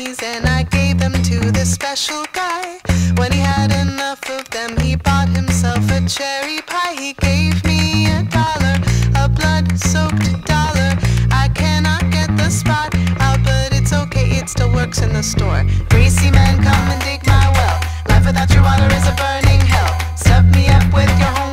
cherries and I gave them to this special guy. When he had enough of them, he bought himself a cherry pie. He gave me $1, a blood-soaked dollar. I cannot get the spot out, but it's okay, it still works in the store. Greasy man, come and dig my well. Life without your water is a burning hell. Stuff me up with your home